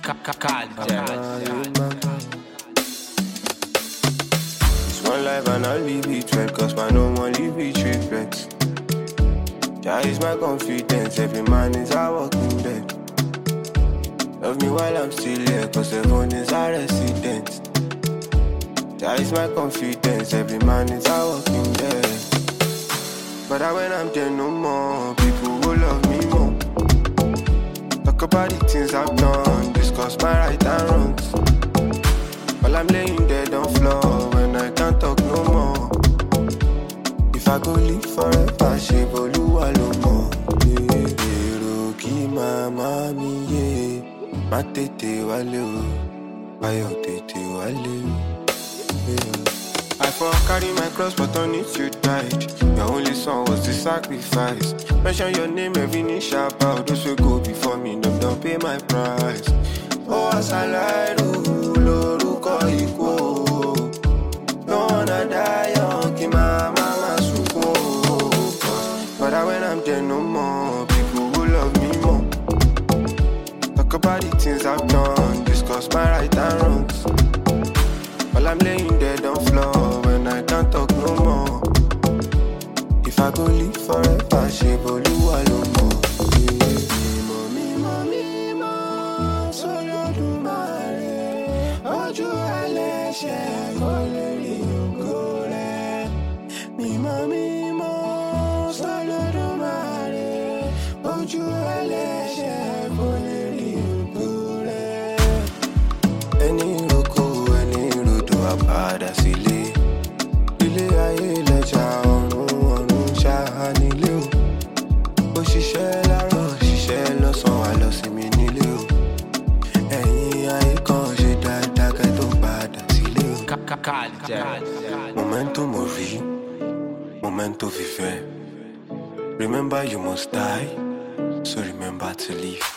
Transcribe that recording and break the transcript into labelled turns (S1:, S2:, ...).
S1: It's one life and I'll leave it well, cause my no one leave it regrets. Jah is my confidence, every man is a walking dead. Love me while I'm still here, cause everyone is a resident. Jah is my confidence, every man is a walking dead. But when I'm there no more, people will love me more. Talk about the things I've done, discuss my right and wrongs. While I'm laying dead on floor, when I can't talk no more. If I go live forever, shave Oluwa lo mo. Ero ki mama mi ye, ma tete wale o, ayo tete wale o. I for carry my cross, but on it you died. Your only son was the sacrifice. Mention your name, every knee shall bow. Those who go before me, them don't pay my price. Oh, as I lie, loruko iko. Don't wanna die young, ki my mama suko. But when I'm there no more, people will love me more. Talk about the things I've done, discuss my right and wrongs. While I'm laying dead on floor, when I can't talk no more. If I go live forever, shave Oluwa lo mo. Mimo, solo du mare. Ojú ẹlẹ́ṣẹ̀ kò lè rí ògo rẹ̀. Mimo, solo du mare. Ojú ẹlẹ́ṣẹ̀ kò lè rí ògo rẹ̀. Ẹni roko, ẹni rodo, àpàdà sílé. Ilé ayé lẹ́jà ọ̀run ṣáá nílé o. Ó ṣiṣẹ́ láàárọ̀, ṣiṣẹ́ lọ́sàn-án, wá lọ sí mi nílé o. Ẹ̀yin ayé kan ṣe dáadáa kẹ́ tó padà sílé o. Momento mori, momento viver. Remember you must die, so remember to live.